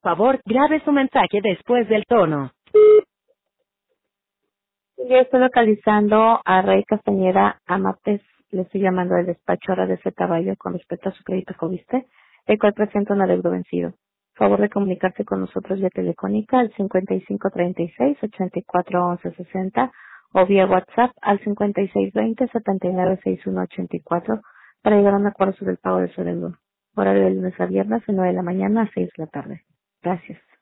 Favor, grabe su mensaje después del tono. Yo estoy localizando a Rey Castañeda Amates. Le estoy llamando del despacho ahora de ese caballo con respecto a su crédito Fobiste, el cual presenta un adeudo vencido. Favor de comunicarse con nosotros vía telefónica al 5536-841160 o vía WhatsApp al 5620-796184 para llegar a un acuerdo sobre el pago de su adeudo. Horario de lunes a viernes de 9 de la mañana a 6 de la tarde. Gracias.